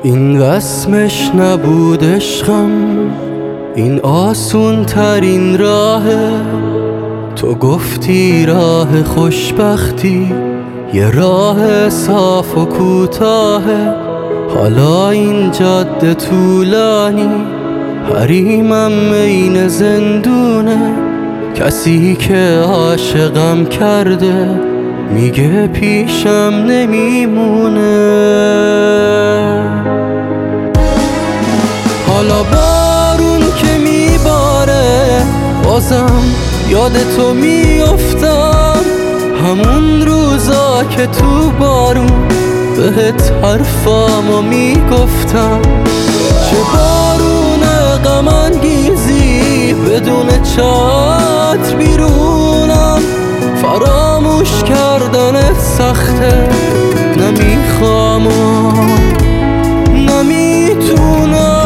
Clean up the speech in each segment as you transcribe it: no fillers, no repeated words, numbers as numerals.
این رسمش نبود عشقم، این آسون ترین راهه. تو گفتی راه خوشبختی یه راه صاف و کوتاهه. حالا این جاده طولانی، حریمم عین زندونه. کسی که عاشقم کرده میگه پیشم نمیمونه. حالا بارون که میباره بازم یاد تو میافتم، همون روزا که تو بارون بهت حرفامو میگفتم. چه بارون غم انگیزی بدون چتر بیرونم، فراموش کردنت سخته، نمیخوام و نمیتونم.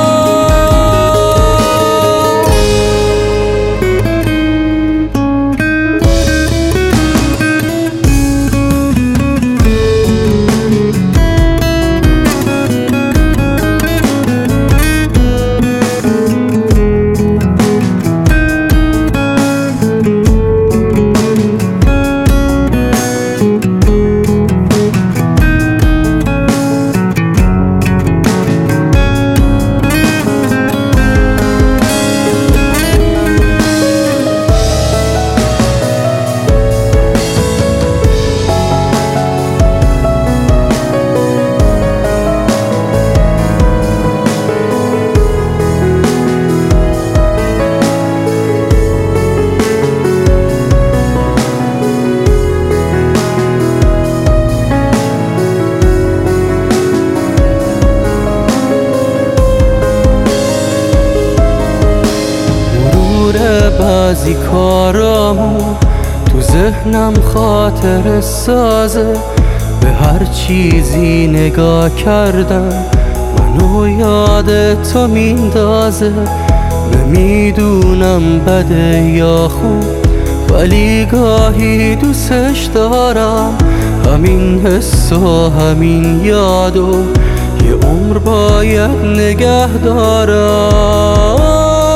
بعضی کارامو تو ذهنم خاطر سازه، به هر چیزی نگاه کردم منو یاد تو میندازه. نمیدونم بده یا خوب، ولی گاهی دوستش دارم. همین حس و همین یادو یه عمر باید نگه دارم.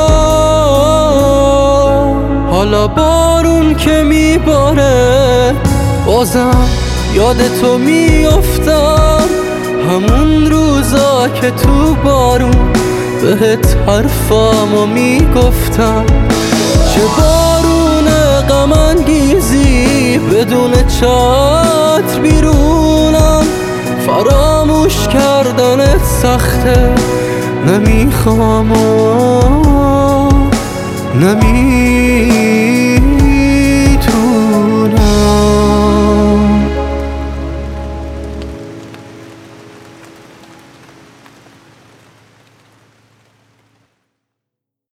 حالا بارون که میباره بازم یاد تو میافتم، همون روزا که تو بارون بهت حرفامو میگفتم. چه بارون غم انگیزی بدون چتر بیرونم، فراموش کردنت سخته، نمیخوام و نمیتونم.